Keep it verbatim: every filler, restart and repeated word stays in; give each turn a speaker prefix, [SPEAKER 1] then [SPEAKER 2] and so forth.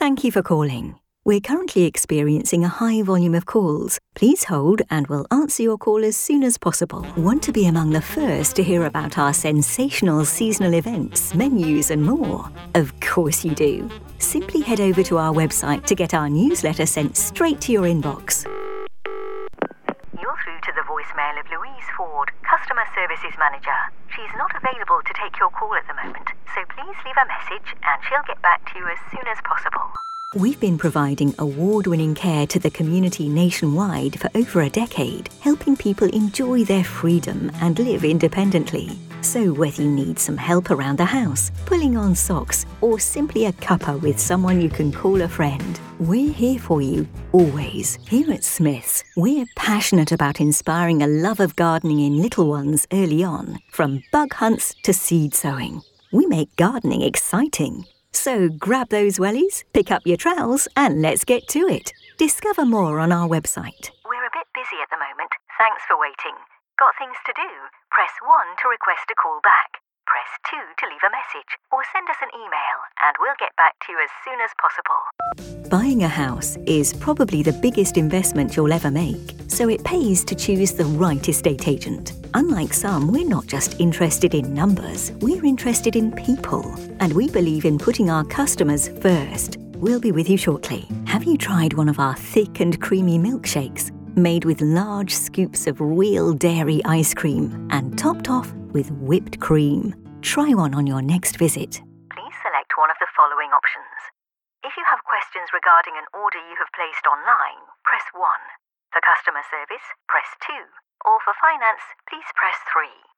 [SPEAKER 1] Thank you for calling. We're currently experiencing a high volume of calls. Please hold and we'll answer your call as soon as possible. Want to be among the first to hear about our sensational seasonal events, menus and more? Of course you do. Simply head over to our website to get our newsletter sent straight to your inbox. You're through to the voicemail of Louise Ford, Customer Services Manager. She's not available to take your call at the moment, so please leave a message and she'll get back to you as soon as possible. We've been providing award-winning care to the community nationwide for over a decade, helping people enjoy their freedom and live independently. So whether you need some help around the house, pulling on socks, or simply a cuppa with someone you can call a friend, we're here for you, always. Here at Smiths, we're passionate about inspiring a love of gardening in little ones early on, from bug hunts to seed sowing. We make gardening exciting. So grab those wellies, pick up your trowels, and let's get to it. Discover more on our website. We're a bit busy at the moment. Thanks for waiting. Got things to do? Press one to request a call back. Press two to leave a message, or send us an email, and we'll get back to you as soon as possible. Buying a house is probably the biggest investment you'll ever make, so it pays to choose the right estate agent. Unlike some, we're not just interested in numbers, we're interested in people, and we believe in putting our customers first. We'll be with you shortly. Have you tried one of our thick and creamy milkshakes, made with large scoops of real dairy ice cream and topped off with whipped cream? Try one on your next visit. Please select one of the following options. If you have questions regarding an order you have placed online, press one. For customer service, press two. Or for finance, please press three.